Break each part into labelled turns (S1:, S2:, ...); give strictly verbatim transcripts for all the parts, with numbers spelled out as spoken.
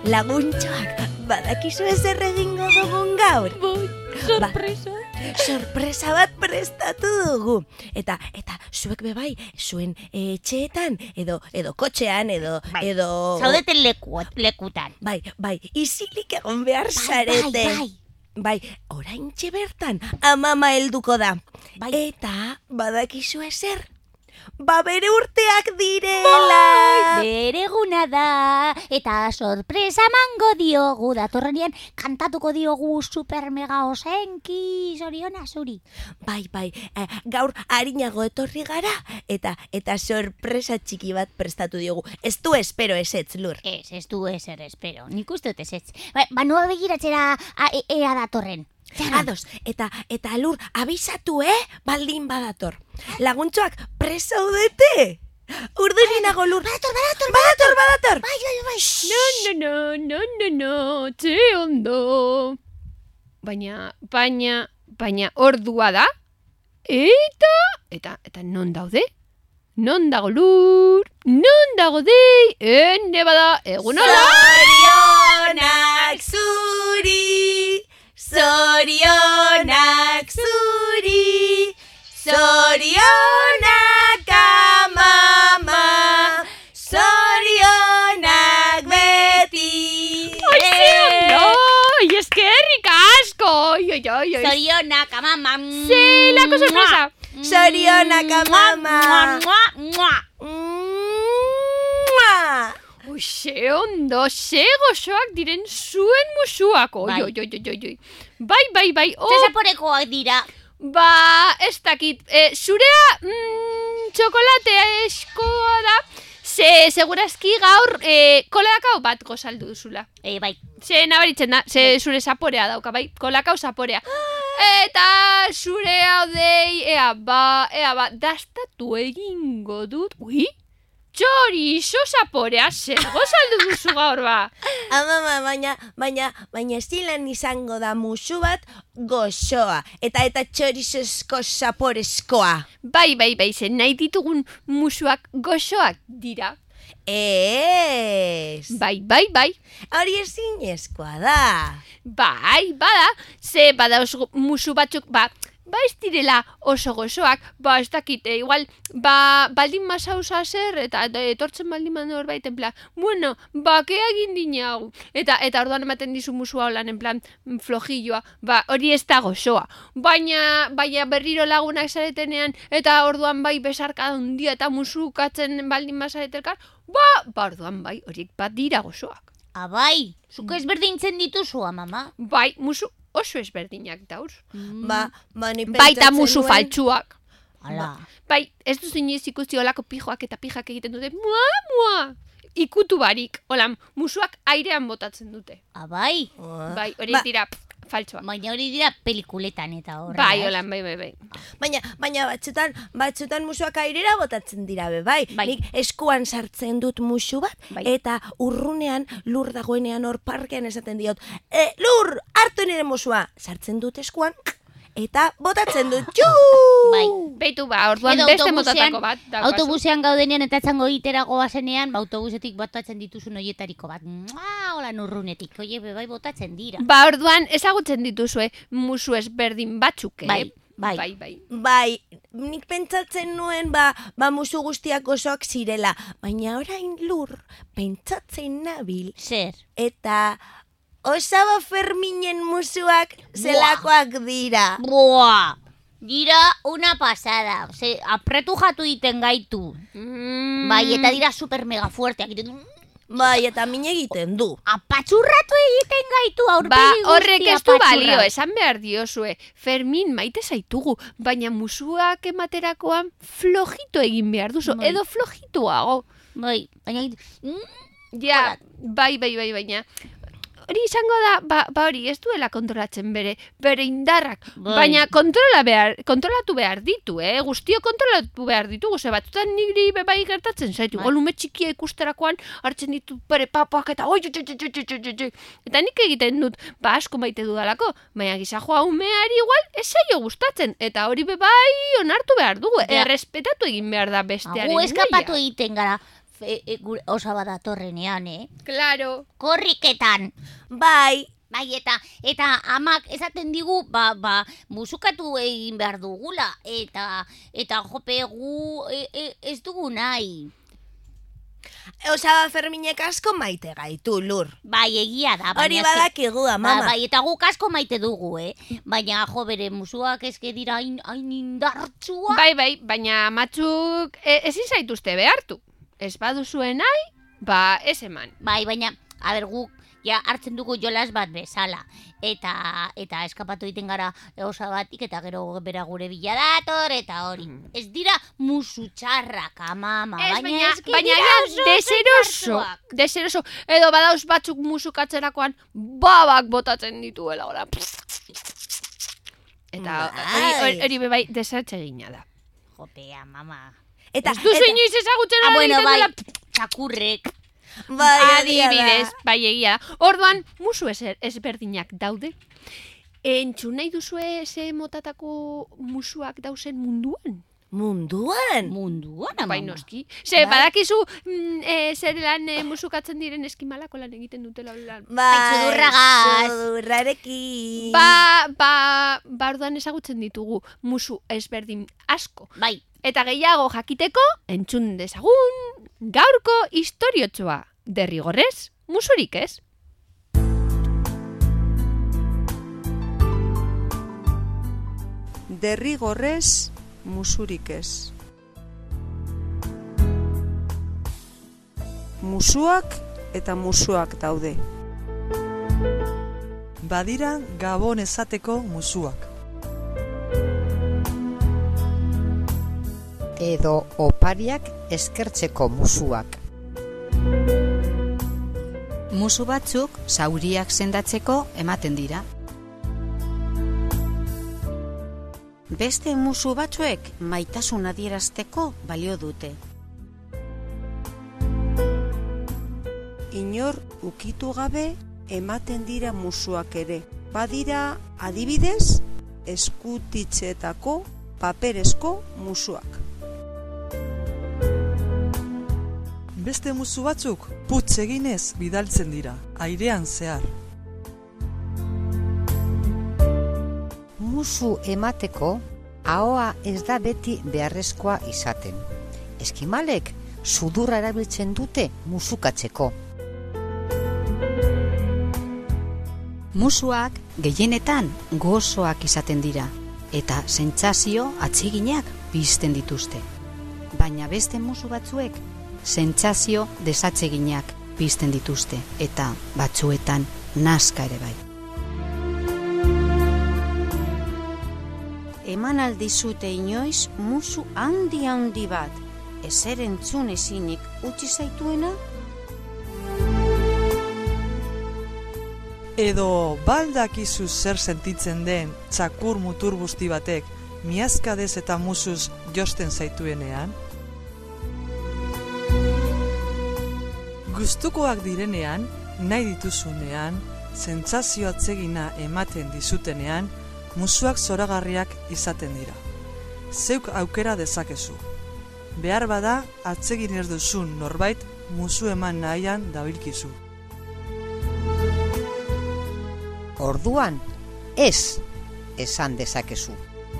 S1: laguntxoak, badakizu ezer egingo dugun gaur?
S2: Bai, sorpresa.
S1: Ba, sorpresa bat prestatu dugu. Eta, eta, zuek bebai, zuen etxeetan, edo, edo kotxean, edo,
S2: bai.
S1: edo...
S2: Zaudeten leku, lekutan.
S1: Bai, bai, izilik egon behar
S2: Bai,
S1: zarete.
S2: bai, bai.
S1: Bai, oraintxe bertan, amama helduko da.
S2: Bai.
S1: Eta, badakizu ezer? Ba bere urteak direla.
S2: Bai, bere eguna da. Eta sorpresa mango diogu. Datorrenean kantatuko diogu super mega osenki. Zoriona zuri.
S1: Bai, bai, eh, gaur harinago etorri gara. Eta, eta sorpresa txiki bat prestatu diogu. Ez du espero ezetz, Lur.
S2: Ez, ez du ezer espero. Nik uste dut ezetz. Ba, ba noa begiratzera a, e, ea datorren.
S1: Ados, eta, eta Lur, abisatu, eh? Baldin badator. Laguntxoak presaudete. Urdurinago, Lur.
S2: Badator, badator,
S1: badator, badator.
S2: Bai, bai, bai.
S3: No, no, no, no, no, no, txe ondo. Baina, baina, baina ordua da? Eta, eta, eta non daude? Non dago Lur? Non dago dei? Ene bada, egun hola?
S1: Zorionak zuri, zorionak zuri, zorionak amama, zorionak beti.
S3: Ai, ze ondo! Ai, eskerrik asko! Ai, ai, ai, ai.
S2: Zorionak amama.
S3: Zelako sorpresa!
S1: Zorionak amama.
S2: Mua, mua.
S1: Mua.
S3: Ui, ze ondo, ze gozoak diren zuen musuak. Oi,
S2: Bai.
S3: oi, oi, oi, oi. Bai, bai, bai. Oh,
S2: Zezaporekoak dira.
S3: ba, ez dakit. E, zurea, mm, txokolate eskoa da. Ze, segurazki gaur, e, kolakao bat gozaldu duzula.
S2: E, bai.
S3: Ze nabaritzen da, ze zure zaporea dauka, bai, kolakao zaporea. Eta zure hau dei, ea ba, ea ba, dastatu egingo dut. Ui, txorizo zaporea, zer gozaldu duzu gaur ba.
S1: Amama, baina, baina, baina zilan izango da musu bat gozoa. Eta eta txorizozko zaporezkoa.
S3: Bai, bai, bai, zen nahi ditugun musuak gozoak dira.
S1: Ez.
S3: Bai, bai, bai.
S1: Hori ezinezkoa da.
S3: Bai, bada, ze bada oso musu batzuk, ba, ba ez direla oso gozoak, ba ez dakit, e, igual, ba, baldin masauza zer, eta e, etortzen baldin man horbait, en plan, bueno, bakea egin dinau, eta eta orduan ematen dizu musua holan, en plan, flojilloa, ba, hori ez da gozoa, baina, baina berriro lagunak zaretenean, eta orduan bai besarka handia eta musukatzen baldin mazaretelkar, ba, ba orduan bai, horiek bat dira gozoak.
S2: Abai, zuko ezberdintzen dituzu, amama.
S3: Bai, musu oso ezberdinak dauz.
S1: Ba, ba, ni
S3: Baita
S1: pentsatzen
S3: musu
S1: nuen-
S3: faltsuak.
S2: Hala.
S3: Bai, ez duzu inoiz ikusti olako pijoak eta pijak egiten dute, mua, mua, ikutu barik, holan, musuak airean botatzen dute.
S2: Abai,
S1: Ah.
S3: Bai, hori
S1: Ba-
S3: dira faltsuak.
S2: baina hori dira pelikuletan eta horrela.
S3: Bai,
S2: ez?
S3: holan, bai, bai, bai.
S1: Baina, baina batzutan, batzutan musuak airera botatzen dira be, bai.
S2: Bai.
S1: Nik eskuan sartzen dut musu bat,
S2: Bai.
S1: eta urrunean, Lur dagoenean hor parkean esaten diot, e, Lur, hartu nire musua. Sartzen dut eskuan, eta botatzen dut, txu!
S2: Bai.
S3: Beitu ba, orduan
S2: Edo
S3: beste
S2: autobusean-
S3: motatako bat. daukazu.
S2: Autobusean gaudenean eta etzango itera goazenean, ba, autobusetik botatzen dituzun hoietariko bat. Mua, hola urrunetik, oie, bai botatzen dira.
S3: Ba, orduan ezagutzen dituzue musu ezberdin batzuk, eh?
S2: Bai, bai.
S3: Bai, bai.
S1: Bai, nik pentsatzen nuen, ba, ba musu guztiak gozoak zirela. Baina orain Lur, pentsatzen nabil,
S2: Zer?
S1: eta osaba Ferminen musuak zelakoak dira.
S2: Buah! Dira una pasada. Ze, apretu jatu iten gaitu.
S3: Mm,
S2: Bai, eta dira super mega fuerteak. Egiten du,
S1: Bai, eta min egiten du.
S2: apatxurratu egiten gaitu
S3: Ba,
S2: aurpegi
S3: horrek
S2: guztia
S3: ez du
S2: apatxurra.
S3: balio, esan behar diozue. Fermin, maite zaitugu, baina musuak ematerakoan flojito egin behar duzu,
S2: Bai.
S3: edo flojituago.
S2: Bai, baina... mm,
S3: Ja, bai, bai, bai, baina... Hori izango da, ba, ba hori, ez duela kontrolatzen bere, bere indarrak,
S2: Bai.
S3: baina kontrola behar, kontrolatu behar ditu, eh? Guztio kontrolatu behar ditugu, ze batzutan niri bebai gertatzen zaitu,
S2: Bai.
S3: igual ume txikia ikusterakoan hartzen ditu bere papoak eta oi, oi, oi, oi, oi, oi, oi. Eta nik egiten dut, ba asko maite dudalako, baina gizajoa umeari igual ez zaio gustatzen, eta hori bebai onartu behar dugu,
S2: Ja.
S3: errespetatu egin behar da bestearen
S2: Gu eskapatu
S3: nahia.
S2: egiten gara. e, e, gure osaba datorrenean, eh?
S3: Claro.
S2: Korriketan.
S1: Bai,
S2: Bai, eta eta amak esaten digu, ba, ba, musukatu egin behar dugula, eta eta jope gu e, e, ez dugu nahi.
S1: osaba Ferminek asko maite gaitu, Lur.
S2: Bai, egia da. baina
S1: Hori
S2: eske-
S1: badakigu,
S2: Ba,
S1: mama.
S2: bai, eta guk asko maite dugu, eh? Baina, jo, bere musuak eske dira hain, hain indartsua.
S3: Bai, bai, baina matzuk e, ezin zaituzte behartu. Ez baduzuen nahi, ba, ez eman.
S2: Bai, baina, a ber, guk ja hartzen dugu jolas bat bezala. Eta eta eskapatu egiten gara osabatik, eta gero bera gure bila dator, eta hori. Ez dira musu txarrak, amama,
S3: Ez,
S2: baina,
S3: baina,
S2: eske
S3: baina
S2: dira
S3: ja,
S2: oso
S3: deseroso,
S2: indartsuak.
S3: deseroso. Edo badauz batzuk musukatzerakoan babak botatzen dituela, ora. Eta hori, hori, hori be bai desatsegina da.
S2: Jopea, mama.
S1: Eta,
S3: Ez duzu
S1: eta,
S3: inoiz ezagutzen
S2: Ah, bueno,
S3: egiten
S2: bai,
S3: dela.
S2: txakurrek.
S1: bai, egia da.
S3: Adibidez, bai egia da. Orduan, musu ezer, ezberdinak daude. Entzun nahi duzue ze motatako musuak dauzen munduan?
S1: Munduan?
S2: Munduan, amama.
S3: Bai noski. Ze,
S1: Bai.
S3: badakizu mm, e, zer lan e, musukatzen diren eskimalako lan egiten dutela lan.
S1: Bai,
S2: sudurragaz.
S1: sudurrarekin.
S3: Ba, ba, ba, orduan ezagutzen ditugu musu ezberdin asko.
S2: Bai,
S3: Eta gehiago jakiteko, entzun dezagun gaurko historiotxoa. Derrigorrez, musurik ez?
S4: Derrigorrez musurik ez. Musuak eta musuak daude.
S5: Badira gabon esateko musuak.
S6: Edo opariak eskertzeko musuak.
S7: Musu batzuk zauriak sendatzeko ematen dira.
S8: Beste musu batzuek maitasun adierazteko balio dute.
S4: Inor ukitu gabe ematen dira musuak ere. Badira adibidez eskutitzetako paperezko musuak.
S5: Beste musu batzuk putz eginez bidaltzen dira, airean zehar.
S6: Musu emateko ahoa ez da beti beharrezkoa izaten. Eskimalek sudurra erabiltzen dute musukatzeko.
S7: Musuak gehienetan gozoak izaten dira eta sentsazio atseginak pizten dituzte. Baina beste musu batzuek sentsazio desatseginak pizten dituzte eta batzuetan nazka ere bai.
S8: Eman aldizute inoiz musu handi handi bat, ezer entzun ezinik utzi zaituena?
S5: Edo baldakizu zer sentitzen den txakur mutur busti batek miazkadez eta musuz josten zaituenean? Gustukoak direnean, nahi dituzunean, sentsazio atsegina ematen dizutenean, musuak zoragarriak izaten dira. Zeuk aukera dezakezu. Behar bada, atsegin ez duzun norbait musu eman nahian dabilkizu.
S6: Orduan, ez esan dezakezu.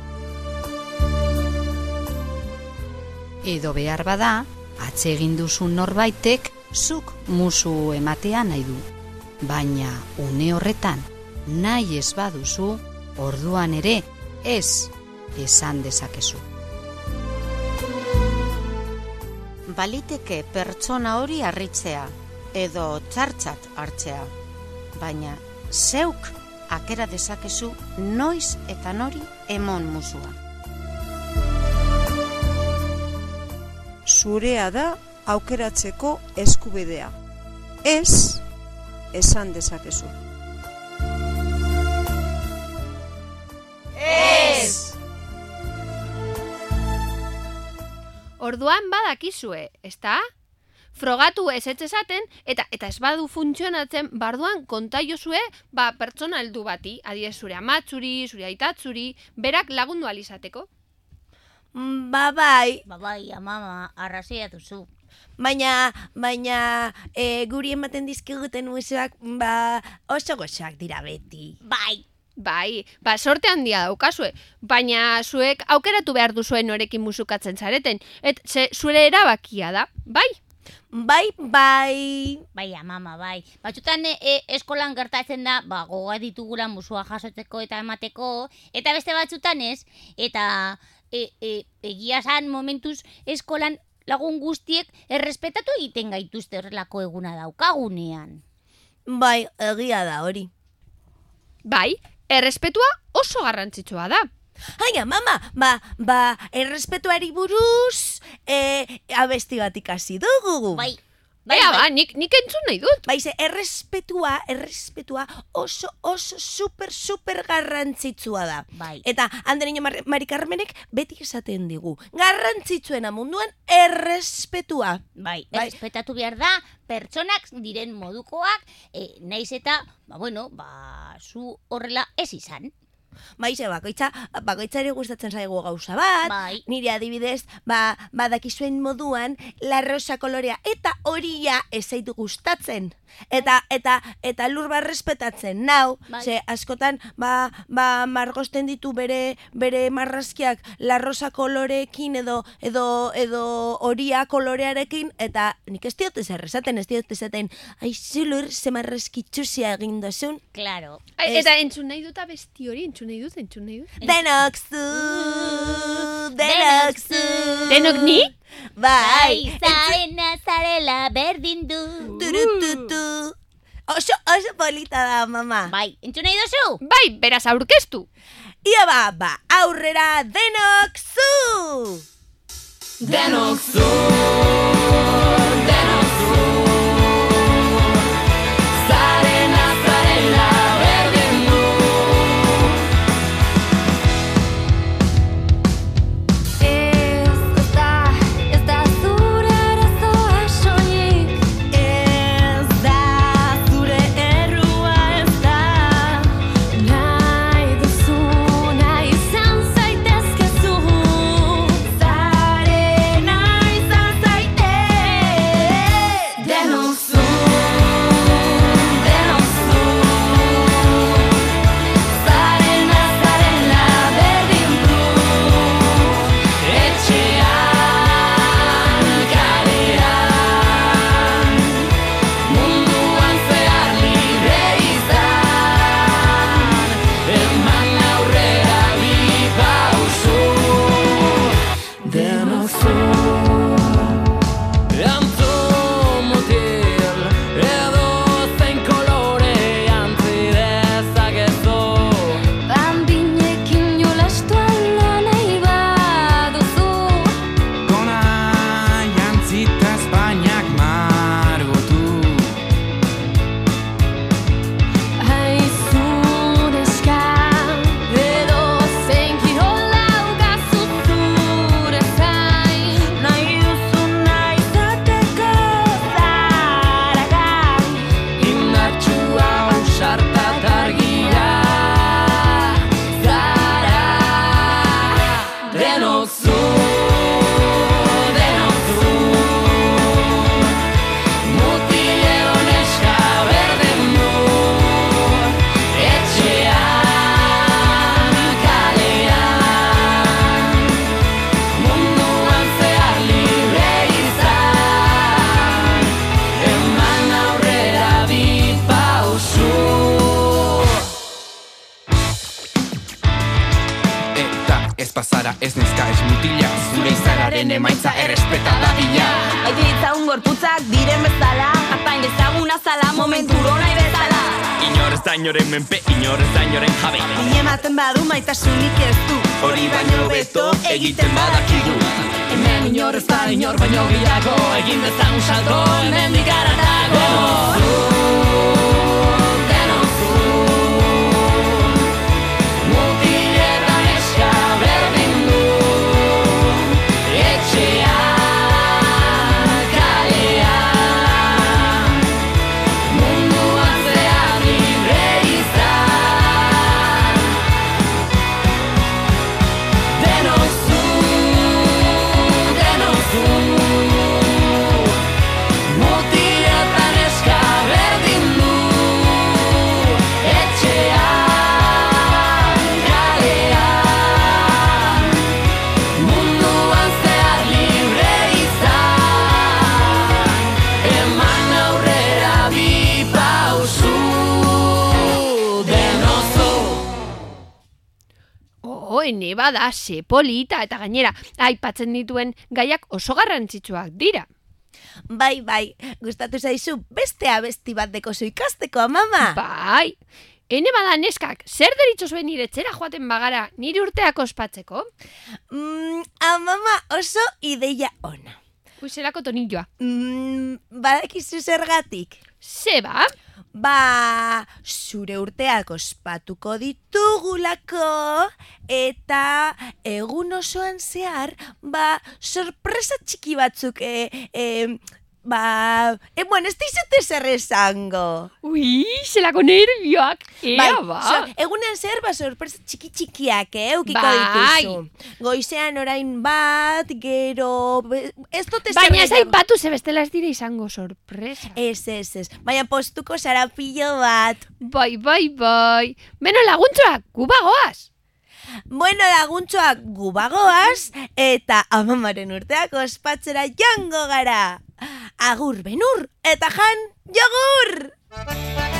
S7: Edo behar bada, atsegin duzun norbaitek zuk musu ematea nahi du. Baina une horretan nahi ez baduzu, orduan ere ez esan dezakezu.
S8: Baliteke pertsona hori harritzea, edo txartzat hartzea, baina zeuk akera dezakezu noiz eta nori emon musua.
S4: Zurea da aukeratzeko eskubidea. Ez esan dezakezu.
S3: Orduan badakizue, ezta? Frogatu ez ez esaten, eta eta ez badu funtzionatzen, barduan kontaiozue, ba, pertsona heldu bati, adibidez zure amatzuri, zure aitatzuri, berak lagundu alizateko.
S1: Ba bai,
S2: Ba bai, amama, arrazia duzu.
S1: Baina, baina, e, guri ematen dizkiguten musuak, ba, oso gozoak dira beti.
S2: Bai.
S3: Bai, ba, sorte handia daukazue, baina zuek aukeratu behar duzuen norekin musukatzen zareten, et ze, zure erabakia da, bai?
S1: Bai, bai.
S2: Bai, mama, bai. Batzutan e, e, eskolan gertatzen da, ba, goga ditugula musua jasotzeko eta emateko, eta beste batzutan ez, eta e, e, egia san momentuz eskolan lagun guztiek errespetatu egiten gaituzte horrelako eguna daukagunean.
S1: Bai, egia da hori.
S3: Bai, errespetua oso garrantzitsua da.
S1: Aia, mama, ba, ba, errespetuari buruz, e, abesti bat ikasi dugu.
S2: Bai,
S3: Bai, Ea, ba, nik, nik entzun nahi dut.
S1: Bai, ze, errespetua, errespetua oso, oso, super, super garrantzitsua da.
S2: Bai.
S1: Eta Andereño Mar Mari Carmenek beti esaten digu. Garrantzitsuena munduan errespetua.
S2: Bai,
S1: Bai.
S2: errespetatu behar da, pertsonak diren modukoak, e, naiz eta, ba, bueno, ba, zu horrela ez izan.
S1: Bai, ze, bakoitza, bakoitzari gustatzen zaigu gauza bat,
S2: Bai.
S1: nire adibidez, ba, badakizuen moduan, la rosa kolorea eta horia ez zaitu gustatzen. Eta, eta, eta lur bat respetatzen, nau,
S2: Bai.
S1: ze askotan, ba, ba, margosten ditu bere, bere marrazkiak la rosa koloreekin edo, edo, edo horia kolorearekin, eta nik ez diot ezer esaten, ez diot esaten, aizu lur, ze marrazkitxusia egin dozun.
S2: Claro.
S3: Ai,
S1: Ez-
S3: eta entzun nahi dut abesti hori, entzun nahi dut, entzun nahi dut.
S1: Denok zu, denok zu.
S3: Denok ni?
S1: Bai,
S2: zarena zarela berdin du.
S1: turututu. Oso, oso polita da, mama.
S2: Bai, entzun nahi duzu?
S3: Bai, beraz aurkeztu.
S1: Ia ba, ba, aurrera denok zu!
S9: Denok zu, denok zu. Zarena zarela berdin du.
S10: Ez, ez da, ez da zure arazoa soilik. Ez da zure errua, ez da. Nahi duzuna izan zaitezkezu. Zarena izan zaitez.
S9: Denok zu, denok zu. Zarena zarela berdin du. Etxean, kalean, munduan zehar libre izan. Eman aurrera bi pausu. Denok zu. Antzun mutil, edo zein kolore jantzi dezakezu.
S10: Bandinekin jolastu ala nahi baduzu.
S11: Gona jantzita Espainiak margotu.
S10: Haizun eska, edo zein kirola ugazu zure zain. Nahi duzuna izateko zaragai.
S9: Indartsua ausarta eta argia zara. Denok zu, denok zu. Mutil edo neska berdin du. Etxean, kalean, munduan zehar libre izan. Eman aurrera bi pausu.
S11: Eta ez bazara, ez neska, ez mutila. Zure izararen emaitza errespeta dadila.
S10: Baiti ditzagun gorputzak diren bezala, apain dezaguna zala momenturo nahi bezala.
S11: Inor ez da inoren menpe, inor ez da inoren jabe.
S4: Ematen badu maitasunik ez du.
S11: Hori baino beto egiten badakigu.
S9: Hemen inor ez da inor baino gehiago. Egin dezagun salto hemendik haratago. Denok zu, mutil eta neska berdin du. Etxean, kalean, munduan zehar libre izan. Denok zu, denok zu.
S3: Jo, ene bada, ze polita, eta gainera, aipatzen dituen gaiak oso garrantzitsuak dira.
S1: Bai, bai, gustatu zaizu beste abesti bat dekozu ikasteko, amama?
S3: Bai, ene bada neskak, zer deritxozue nire etxera joaten bagara nire urteak ospatzeko?
S1: Mm, amama, oso ideia ona.
S3: Uizerako tonilloa.
S1: Mm, badakizu zergatik?
S3: Zeba?
S1: Ba, zure urteak ospatuko ditugulako eta egun osoan zehar, ba, sorpresa txiki batzuk, e, e, ba, e, bueno, ez dizute zer esango.
S3: Ui, zelako nervioak, ea,
S1: bai,
S3: ba.
S1: So, egunean zer, ba, sorpresa txiki txikiak, eh, eukiko
S3: bai.
S1: dituzu. Goizean orain bat, gero, ez dute zer.
S3: Baina ez aipatu ze bestela ez dira izango sorpresa.
S1: Ez, ez, ez, baina postuko zara pilo bat.
S3: Bai, bai, bai. Beno laguntzoak, gubagoaz.
S1: Bueno, laguntzoak gubagoaz, eta amamaren urteak ospatzera jango gara. Agur benur, eta jan jogur!